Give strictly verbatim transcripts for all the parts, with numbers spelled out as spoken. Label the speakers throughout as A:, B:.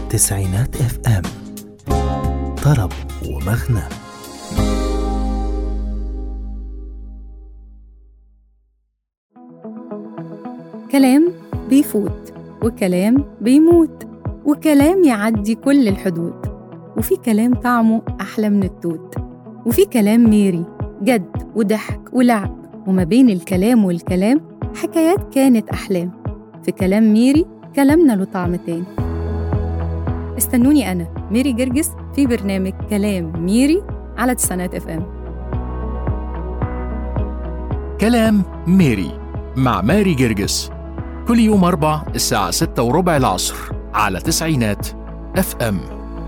A: تسعينات اف ام، طرب ومغنى.
B: كلام بيفوت وكلام بيموت وكلام يعدي كل الحدود، وفي كلام طعمه أحلى من التوت، وفي كلام ميري جد وضحك ولعب، وما بين الكلام والكلام حكايات كانت أحلام. في كلام ميري كلامنا له طعم تاني. استنوني أنا ميري جرجس في برنامج كلام ميري على تسعينات اف ام.
C: كلام ميري مع ماري جرجس كل يوم أربع الساعة ستة وربع العصر على تسعينات اف ام.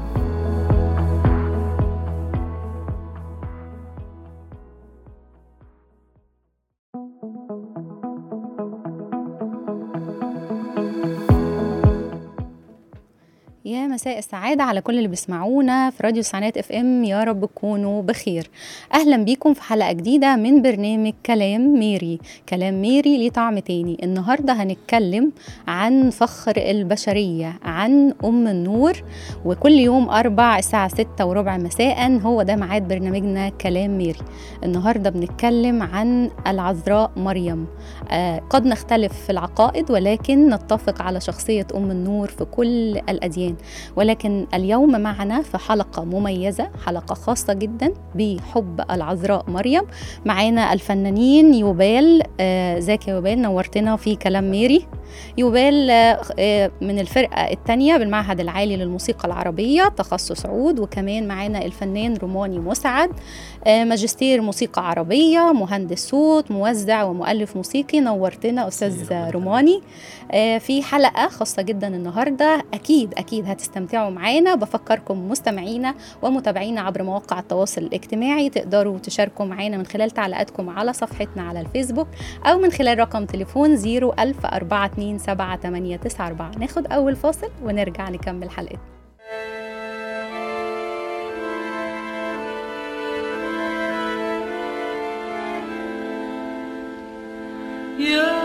B: يا مساء السعادة على كل اللي بيسمعونا في راديو تسعينات اف ام، يا رب تكونوا بخير. اهلا بيكم في حلقة جديدة من برنامج كلام ميري. كلام ميري ليه طعم تاني. النهاردة هنتكلم عن فخر البشرية، عن ام النور، وكل يوم اربع الساعة ستة وربع مساء هو ده ميعاد برنامجنا كلام ميري. النهاردة بنتكلم عن العذراء مريم. آه قد نختلف في العقائد ولكن نتفق على شخصية ام النور في كل الأديان. ولكن اليوم معنا في حلقة مميزة، حلقة خاصة جدا بحب العذراء مريم. معانا الفنانين يوبال. ازيك يا يوبال؟ نورتنا في كلام ميري. يوبال آه من الفرقة الثانية بالمعهد العالي للموسيقى العربية تخصص عود، وكمان معانا الفنان روماني مسعد، آه ماجستير موسيقى عربية، مهندس صوت، موزع ومؤلف موسيقي. نورتنا أستاذ روماني آه في حلقة خاصة جدا النهاردة. أكيد أكيد هتستمتعوا معانا. بفكركم مستمعينا ومتابعينا عبر مواقع التواصل الاجتماعي تقدروا تشاركوا معانا من خلال تعليقاتكم على صفحتنا على الفيسبوك أو من خلال رقم تليفون صفر ألف أربعة اتنين سبعة تمانية تسعة أربعة. ناخد أول فاصل ونرجع نكمل حلقتنا.
D: يا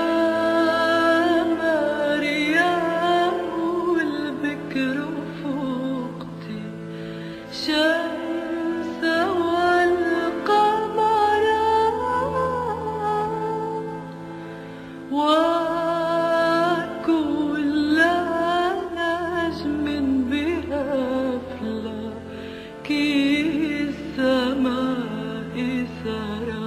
D: مريم والبكر فوقتي شمس والقمر وكل نجم بأفلاك السماء سرى.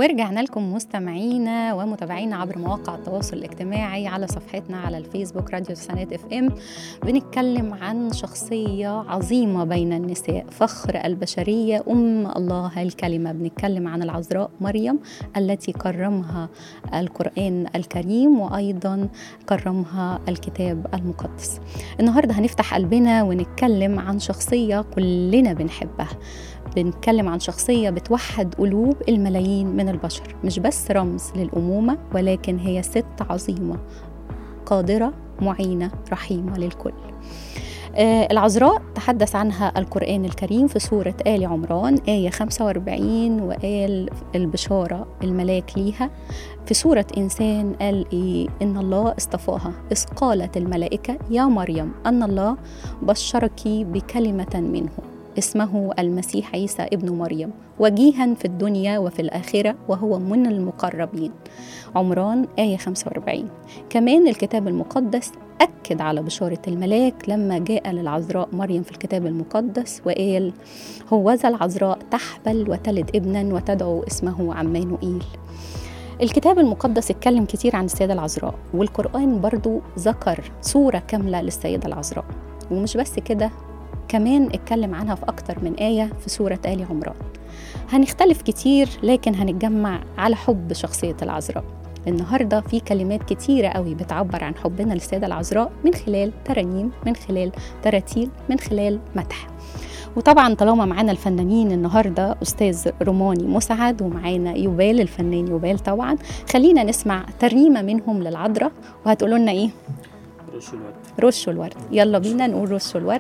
B: ورجعنا لكم مستمعينا ومتابعينا عبر مواقع التواصل الاجتماعي على صفحتنا على الفيسبوك راديو تسعينات اف ام. بنتكلم عن شخصية عظيمة بين النساء، فخر البشرية، أم الله الكلمة. بنتكلم عن العذراء مريم التي كرمها القرآن الكريم وأيضا كرمها الكتاب المقدس. النهاردة هنفتح قلبنا ونتكلم عن شخصية كلنا بنحبها. بنتكلم عن شخصية بتوحد قلوب الملايين من البشر، مش بس رمز للأمومة ولكن هي ست عظيمة قادرة معينة رحيمة للكل. آه العذراء تحدث عنها القرآن الكريم في سورة آل عمران آية خمسة وأربعين، وقال البشارة الملاك ليها في سورة إنسان قال إيه؟ إن الله اصطفاها إذ قالت الملائكة يا مريم أن الله بشرك بكلمة منه اسمه المسيح عيسى ابن مريم وجيها في الدنيا وفي الآخرة وهو من المقربين. عمران آية خمسة وأربعين. كمان الكتاب المقدس أكد على بشارة الملاك لما جاء للعذراء مريم في الكتاب المقدس وقال هوذا العذراء تحبل وتلد ابنا وتدعو اسمه عمانوئيل. الكتاب المقدس اتكلم كتير عن السيدة العذراء، والقرآن برضو ذكر صورة كاملة للسيدة العذراء. ومش بس كده، كمان اتكلم عنها في أكتر من آية في سورة آل عمران. هنختلف كتير لكن هنتجمع على حب شخصية العذراء. النهاردة في كلمات كتيرة قوي بتعبر عن حبنا للسيدة العذراء من خلال ترانيم، من خلال تراتيل، من خلال مدح. وطبعا طالما معانا الفنانين النهاردة أستاذ روماني مسعد ومعانا يوبال الفنان يوبال، طبعا خلينا نسمع ترنيمة منهم للعذراء. وهتقولوا لنا إيه؟
E: رشوا الورد.
B: رشوا الورد. يلا بينا نقول رشوا الورد.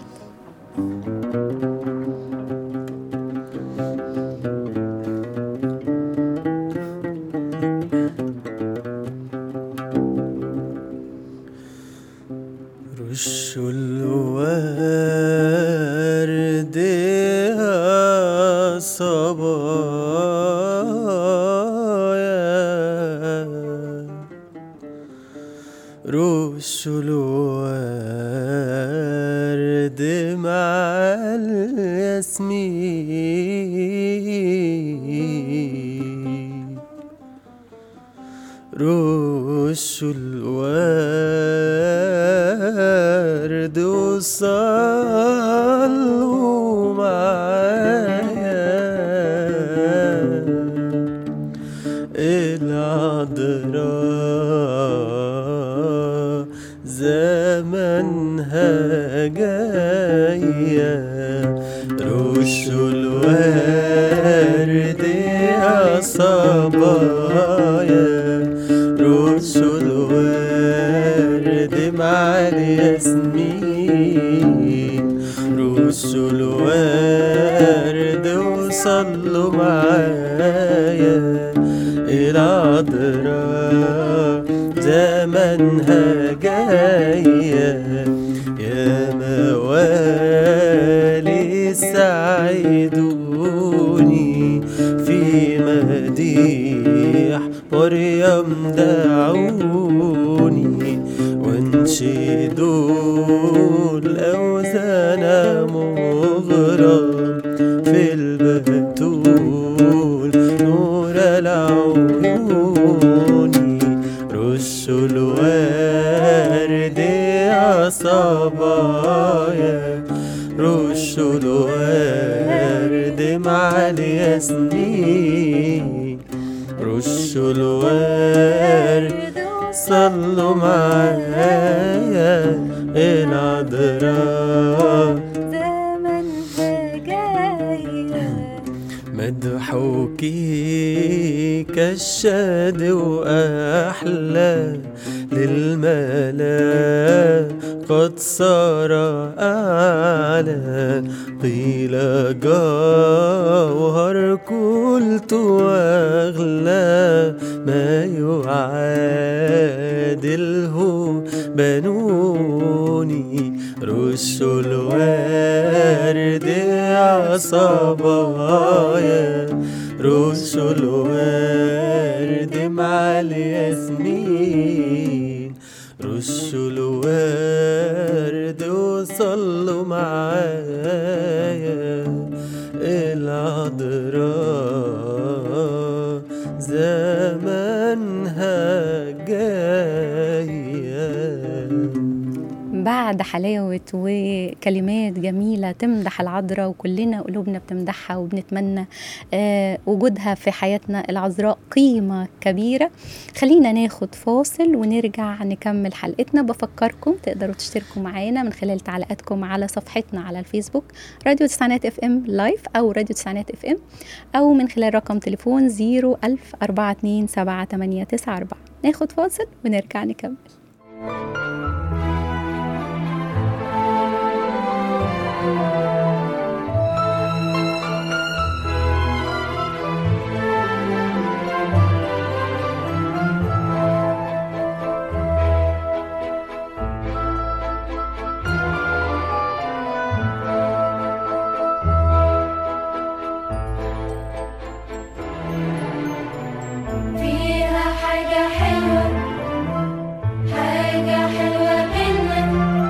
E: رشوا الورد يا صبايا، رشوا الورد مع الياسمين، رشوا الورد وصلوا معايا العذراء زمنها جاية. رشوا الورد يا صبايا، رشوا الورد مع الياسمين، رشوا الورد وصلوا معايا العذراء زمنها جاية. يا موالي ساعدوني في مديح مريم، دعوني وانشدوا الأوزان مغرم في البتول نور العيون. رشوا الورد يا صبايا، رشوا الورد مع الياسمين، رشوا الورد صلوا معايا العذراء
F: زمنها جاية.
E: مدحوكي كالشاد وأحلى للملا قد صار أعلى، قيل جوهر قلت وأغلى ما يعادله بنوني. رشوا الورد يا صبايا، رشوا الورد مع الياسمين، رشوا الورد وصلوا معايا العذراء زمنها
B: بعد حلاوة وكلمات جميلة تمدح العذراء، وكلنا قلوبنا بتمدحها وبنتمنى آه وجودها في حياتنا. العذراء قيمة كبيرة. خلينا ناخد فاصل ونرجع نكمل حلقتنا. بفكركم تقدروا تشتركوا معانا من خلال تعليقاتكم على صفحتنا على الفيسبوك راديو تسعينات اف ام لايف أو راديو تسعينات اف ام، أو من خلال رقم تليفون زيرو ألف أربعة اتنين سبعة تمانية تسعة أربعة. ناخد فاصل ونرجع نكمل.
F: فيها حاجة حلوة، حاجة حلوة منا،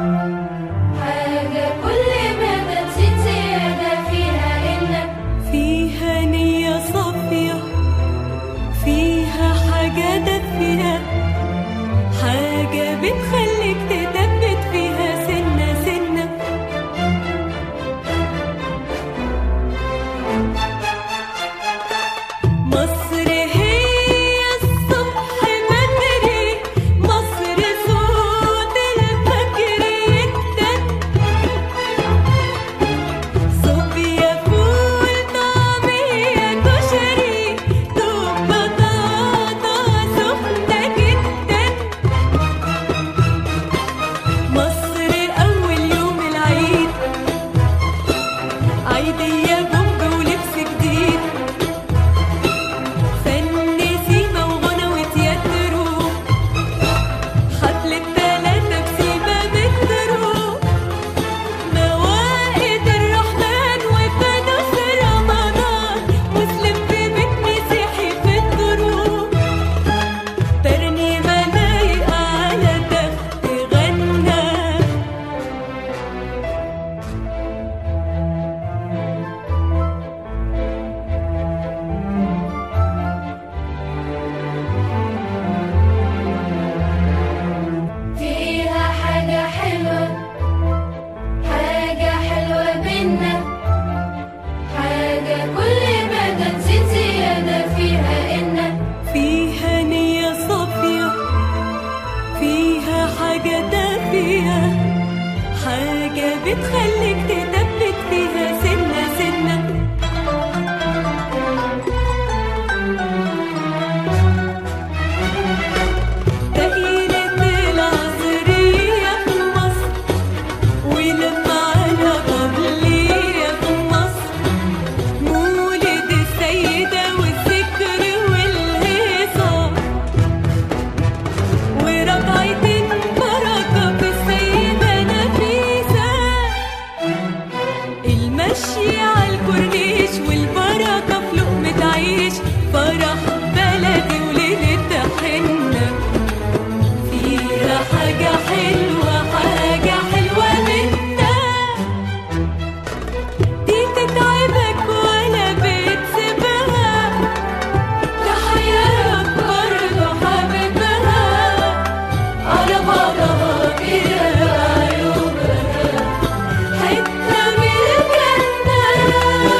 F: حاجة كل ما بتزيد زيادة فيها إنك
D: فيها نية صافية، فيها حاجة دافية، حاجة بتخليك تثبت فيها سنة سنة. مصر هي الصبح بدري، مصر صوت الفجر يدن، صوبيا فول طعمية كشري، دوب بطاطا سخنة جدا. مصر أول يوم العيد، عيدية بومب ولبس جديد، فن سيما وغنى وتياترو، حفلة تلاتة بسيما مترو، موائد الرحمن وفانوس رمضان، مسلم في بيت مسيحي في الدروب، ترنيمة لايقة على تخت غنى.
F: فيها حاجة حلوة، حاجة حلوة منا، حاجة كل ما تزيد زيادة فيها إنك
D: فيها نية صافية، فيها حاجة دافية، حاجة بتخليك تثبت فيها سنة سنة. دائرة العصرية في مصر، ولما على قبلية في مصر، مولد السيدة والذكر والهيصة، وركعتين بركة في السيدة نفيسة، المشي على الكورنيش والبركة في لقمة عيش، فرح بلدي وليلة حنة. فيها حاجة حلوة، حاجة حلوة منا، دي تتعبك ولا بتسيبها، تحيرك برضه حبيبها، على بعضها كده عيوبها، حتة من الجنة.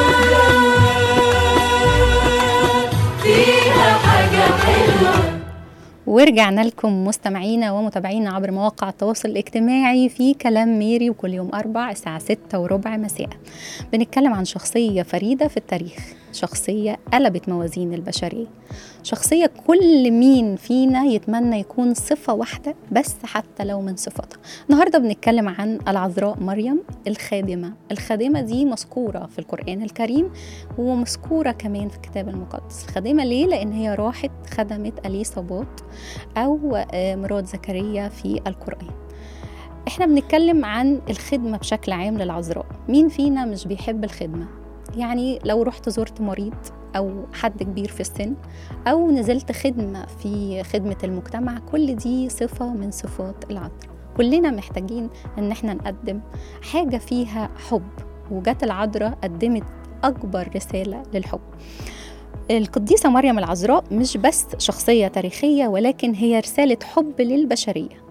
D: فيها حاجة حلوة.
B: ورجعنا لكم مستمعينا ومتابعينا عبر مواقع التواصل الاجتماعي في كلام ميري، وكل يوم أربع الساعة ستة وربع مساء بنتكلم عن شخصية فريدة في التاريخ، شخصية قلبت موازين البشرية، شخصية كل مين فينا يتمنى يكون صفة واحدة بس حتى لو من صفاتها. النهاردة بنتكلم عن العذراء مريم الخادمة. الخادمة دي مذكورة في القرآن الكريم ومذكورة كمان في الكتاب المقدس. الخادمة ليه؟ لأن هي راحت خدمت أليصابات أو مرات زكريا في القرآن. احنا بنتكلم عن الخدمة بشكل عام للعذراء. مين فينا مش بيحب الخدمة؟ يعني لو رحت زرت مريض أو حد كبير في السن أو نزلت خدمة في خدمة المجتمع، كل دي صفة من صفات العذراء. كلنا محتاجين ان احنا نقدم حاجة فيها حب، وجات العذراء قدمت أكبر رسالة للحب. القديسة مريم العذراء مش بس شخصية تاريخية، ولكن هي رسالة حب للبشرية،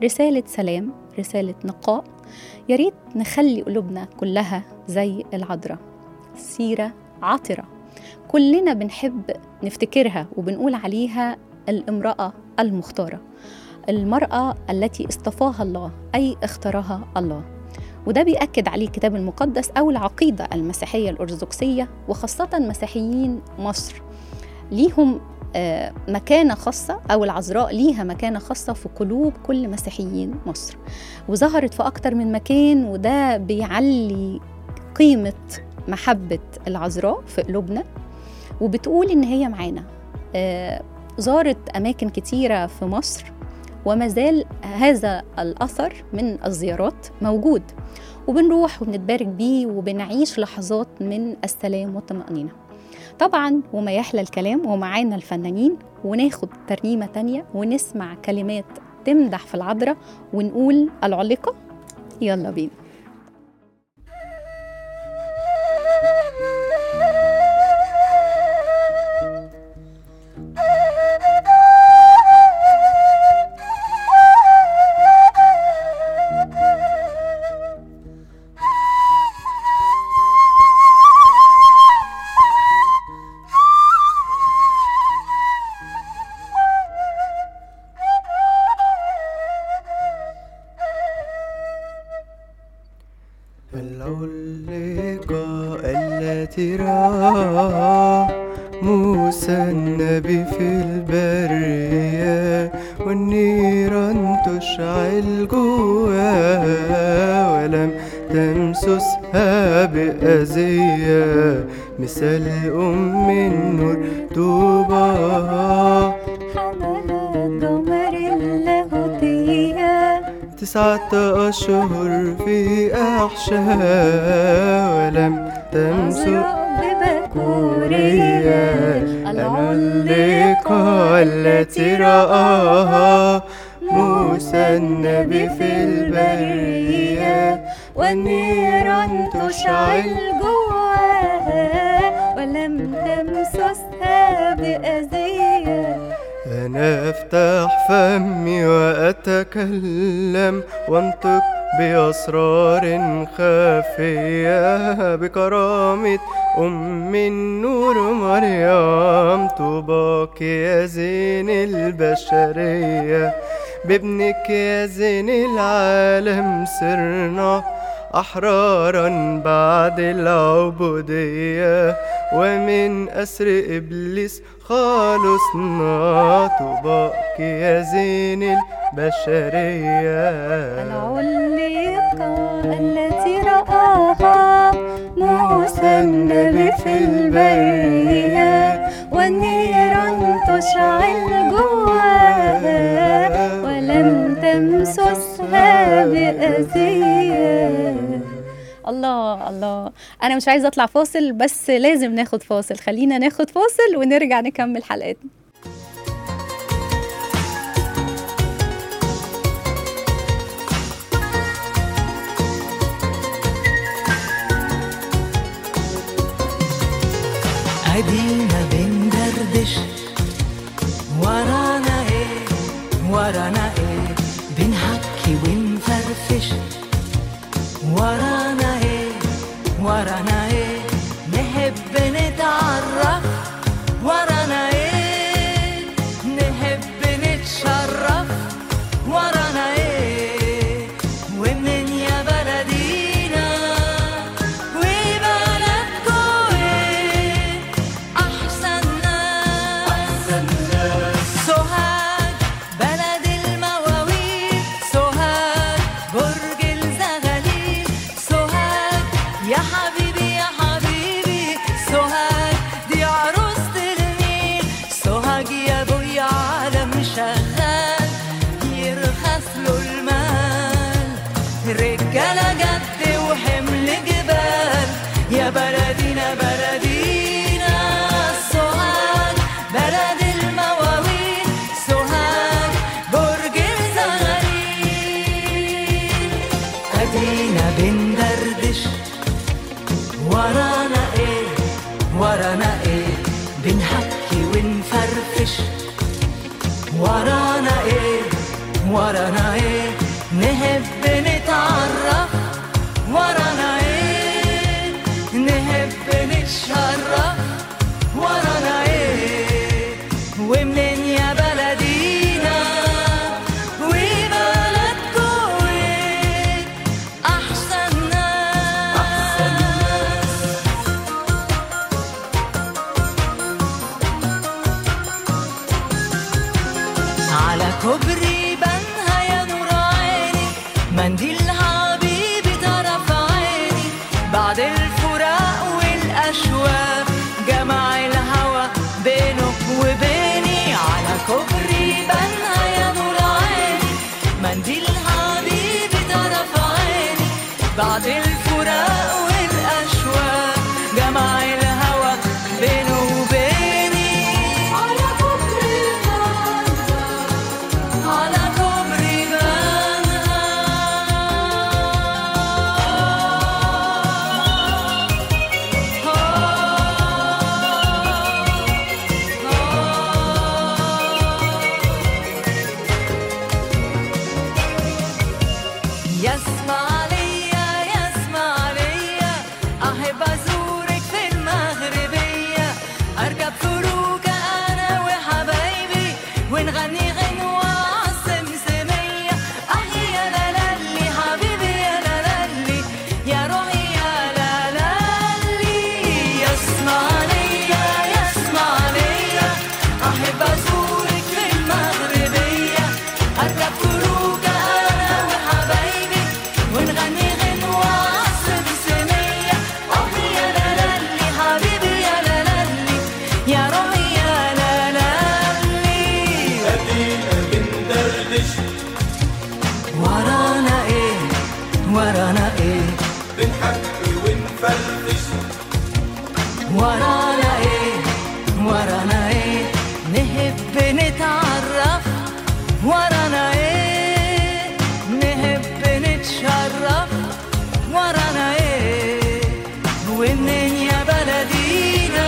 B: رسالة سلام، رسالة نقاء. يا ريت نخلي قلوبنا كلها زي العذراء، سيرة عطرة كلنا بنحب نفتكرها وبنقول عليها الامرأة المختارة، المرأة التي اصطفاها الله، أي اختارها الله. وده بيأكد عليه الكتاب المقدس أو العقيدة المسيحية الأرثوذكسية، وخاصة مسيحيين مصر ليهم مكانة خاصة، أو العذراء ليها مكانة خاصة في قلوب كل مسيحيين مصر، وظهرت في أكتر من مكان، وده بيعلي قيمة محبة العذراء في قلوبنا، وبتقول إن هي معانا. زارت أماكن كتيرة في مصر، وما زال هذا الأثر من الزيارات موجود، وبنروح وبنتبارك بيه وبنعيش لحظات من السلام والطمأنينة. طبعا وما يحلى الكلام ومعانا الفنانين، وناخد ترنيمة تانية ونسمع كلمات تمدح في العذراء ونقول العلقة. يلا بينا.
E: العلقة التي رأى موسى النبي في البرية، والنيران تشعل جواها ولم تمسسها بأذية، مثل أم النور طوبى
D: حملت ضمر اللاهوتية،
E: تسعة أشهر في أحشاها ولم تمسك
D: ببكورية.
E: العلقة التي رآها موسى النبي في البرية،
D: والنيران تشعل جواها ولم تمسسها بأذية.
E: أنا أفتح فمي وأتكلم وانطق بأسرار خفية، بكرامة أم النور مريم، طوباك يا زين البشرية، بابنك يا زين العالم صرنا أحرارا بعد العبودية، ومن أسر إبليس خالصنا، طوباك يا زين البشرية.
D: العلقة التي رآها موسى النبي في البرية، والنيران تشعل جواها ولم تمسسها بأذية.
B: الله الله، أنا مش عايزة أطلع فاصل، بس لازم ناخد فاصل. خلينا ناخد فاصل ونرجع نكمل حلقتنا.
G: أدينا بندردش، ورانا إيه ورانا إيه، بنحكي ونفرفش، ورانا إيه ورانا إيه، نحب نتعرف، ورانا إيه نحب نتشرف، ورانا إيه ومنين يا بلدينا وبلدكو إيه، أحسن ناس سوهاج بلد المواويل، سوهاج برج الزغاليل، سوهاج يا حبيبي يا حبيبي، سوهاج دي عروسة النيل، سوهاج يا ابويا عالم شغال يرخص له المال، رجالة جد وحمل جبال، يا بلدينا بلدينا سوهاج بلد المواويل، سوهاج برج الزغاليل. أدينا بندردش، ورانا ايه ورانا ايه، بنحكي ونفرفش، ورانا ايه ورانا ايه نحب نتعرف ورانا ايه نحب نتشرف ورانا ايه ومنين يا بلدينا وبلدكوا ايه احسن ناس على كوبري بنها يا نور عيني منديل حبيبي طرف عيني بعد الفراق والأشواق جمع الهوى بينك وبيني على كوبري بنها يا نور عيني منديل حبيبي طرف عيني بعد الفراق والأشواق جمع الهوى بينه وبيني على كوبري بنها على كوبري يسمع ليا يسمع ليا أحب أزورك في المغربية أركب فروكة أنا وحبايبي ونغني غنوة عالسمسمية أحي يا لالي حبيبي يا لالي يا روحي يا لالي يسمع ليا يسمع ليا أحب أزورك في المغربية أركب فروكة أنا وحبايبي ونغني غنوة عالسمسمية أحي يا لالي حبيبي يا لالي يا روحي يا لالي ورانا ايه ورانا ايه بنحكي ونفرفش ورانا ايه ورانا ايه نحب نتعرف ورانا ايه نحب نتشرف ورانا ايه ومنين يا بلدينا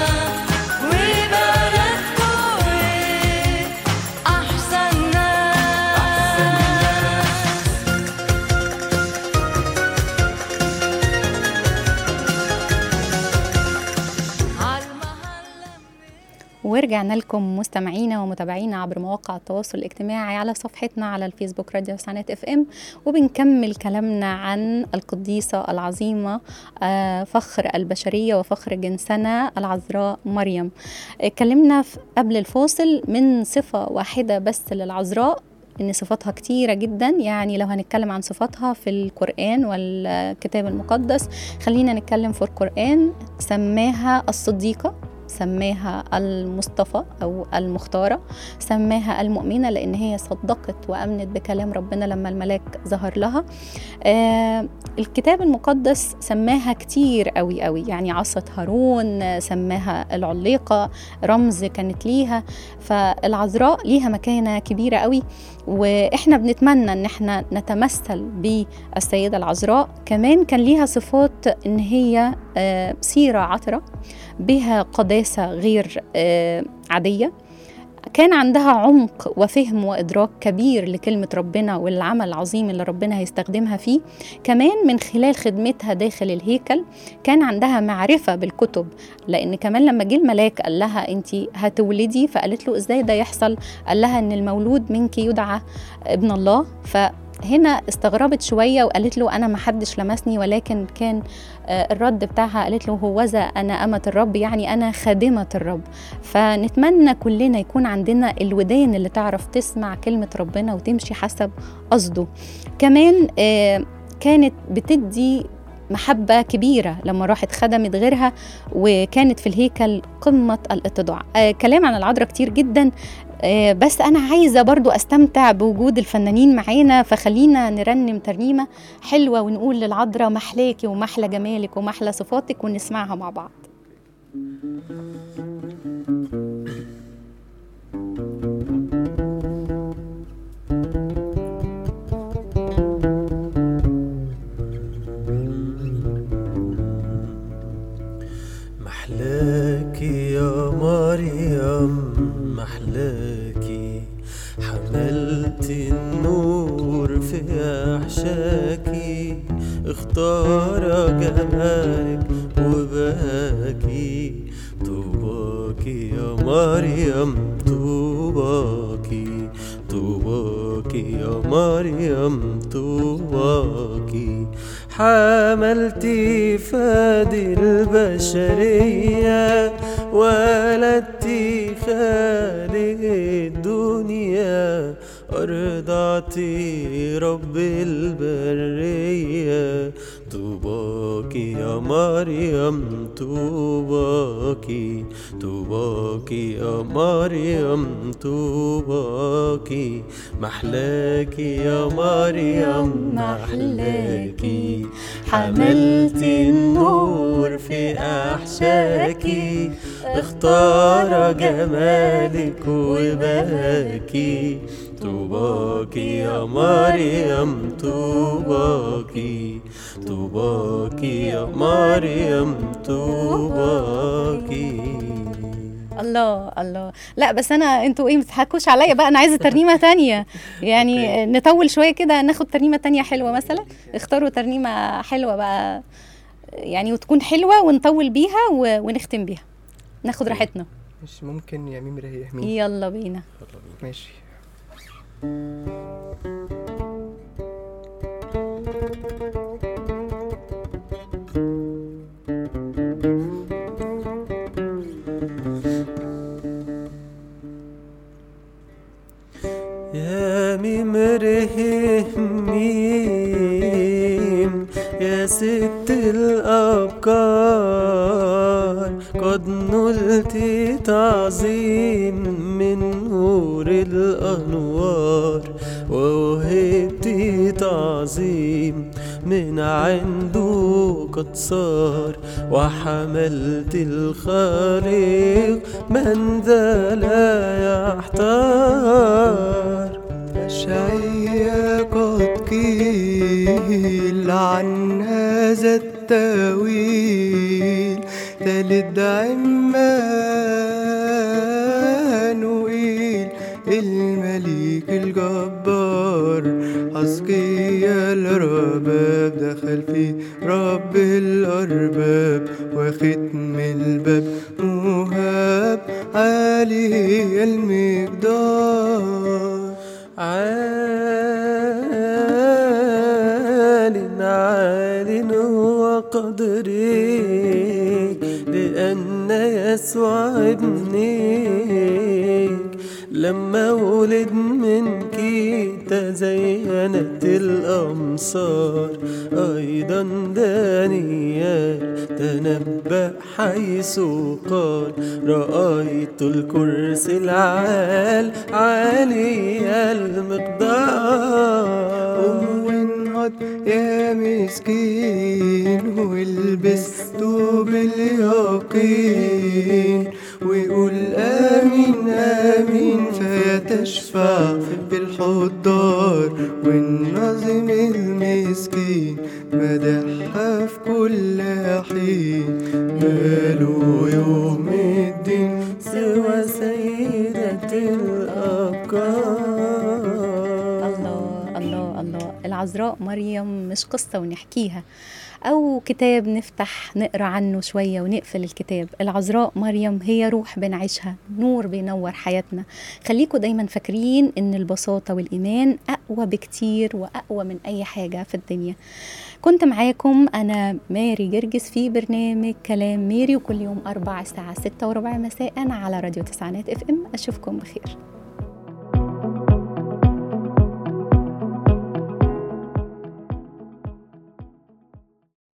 G: وبلدكوا ايه احسن ناس عالمحلة
B: ورجعنا لكم مستمعينا ومتابعينا عبر مواقع التواصل الاجتماعي على صفحتنا على الفيسبوك راديو تسعينات اف ام، وبنكمل كلامنا عن القديسة العظيمة آه، فخر البشرية وفخر جنسنا العذراء مريم. اتكلمنا في- قبل الفاصل من صفة واحدة بس للعذراء، إن صفاتها كتيرة جدا. يعني لو هنتكلم عن صفاتها في القرآن والكتاب المقدس، خلينا نتكلم في القرآن. سماها الصديقة، سماها المصطفى أو المختارة، سماها المؤمنة لأن هي صدقت وأمنت بكلام ربنا لما الملاك ظهر لها. آه الكتاب المقدس سماها كتير قوي قوي، يعني عصا هارون، سماها العليقة، رمز كانت ليها. فالعذراء ليها مكانة كبيرة قوي، وإحنا بنتمنى إن إحنا نتمثل بالسيدة العذراء. كمان كان ليها صفات إن هي آه سيرة عطرة، بها قداسة غير آه عادية، كان عندها عمق وفهم وإدراك كبير لكلمة ربنا والعمل العظيم اللي ربنا هيستخدمها فيه. كمان من خلال خدمتها داخل الهيكل كان عندها معرفة بالكتب، لأن كمان لما جه الملاك قال لها أنتي هتولدي، فقالت له إزاي ده يحصل؟ قال لها أن المولود منك يدعى ابن الله. فهنا استغربت شوية وقالت له أنا ما حدش لمسني، ولكن كان الرد بتاعها قالت له هوذا أنا أمة الرب، يعني أنا خادمة الرب. فنتمنى كلنا يكون عندنا الودان اللي تعرف تسمع كلمة ربنا وتمشي حسب قصده. كمان كانت بتدي محبة كبيرة لما راحت خدمت غيرها، وكانت في الهيكل قمة الاتضاع. آه كلام عن العذراء كتير جدا، آه بس أنا عايزة برضو أستمتع بوجود الفنانين معانا، فخلينا نرنم ترنيمة حلوة ونقول للعذراء محلاكي ومحلى جمالك ومحلى صفاتك، ونسمعها مع بعض.
E: محلاكي يا مريم محلاكي، حملت النور في أحشاكي، اختار جمالك وباكي. طوباكي يا مريم طوباكي، طوباكي يا مريم طوباكي. حملتي فادي البشرية، ولدتي خالق الدنيا، أرضعتي رب البرية. طوباكي يا مريم طوباكي، طوباكي يا مريم طوباكي. محلاكي يا مريم محلاكي، حملتي النور في أحشاكي، اختار جمالك وباكي. طوباكي يا مريم طوباكي، طوباكي يا مريم طوباكي.
B: الله الله. لا بس انا انتوا ايه بتضحكوش عليا بقى، انا عايزه ترنيمه تانية يعني. نطول شويه كده، ناخد ترنيمه تانية حلوه مثلا. اختاروا ترنيمه حلوه بقى يعني وتكون حلوه ونطول بيها ونختم بيها، ناخد راحتنا.
E: مش ممكن يا ميم ريح مين؟
B: يلا بينا.
E: ماشي. يا ميم ريح ميم يا ست الأبكار، قد نلت تعظيم من نور الأنوار، ووهبت تعظيم من عنده قد صار، وحملت الخالق من ذا لا يحتار. أشعيا قد قيل عن هذا التأويل، تلد عمانوئيل الملك الجبار. حسقيا الرباب دخل في رب الأرباب، وختم الباب مهاب عالي المقدار. عال عال هو قدرك، لأن يسوع ابنك لما ولد منك تزينت الأمصار. أيضا دانيال تنبأ حيث قال، رأيت الكرسي العال عالي المقدار. وانهض يا مسكين والبسته باليقين، ويقول آمين آمين فيتشفع بالحضار. والناظم المسكين مدحها في كل حين، ماله يوم الدين سوى سيدة الأبكار.
B: الله الله الله. العذراء مريم مش قصة ونحكيها أو كتاب نفتح نقرأ عنه شوية ونقفل الكتاب. العذراء مريم هي روح بنعيشها، نور بينور حياتنا. خليكوا دايما فاكرين إن البساطة والإيمان أقوى بكتير وأقوى من أي حاجة في الدنيا. كنت معاكم أنا ماري جرجس في برنامج كلام ميري، وكل يوم أربع الساعة ستة وربع مساء على راديو تسعينات اف ام. أشوفكم بخير.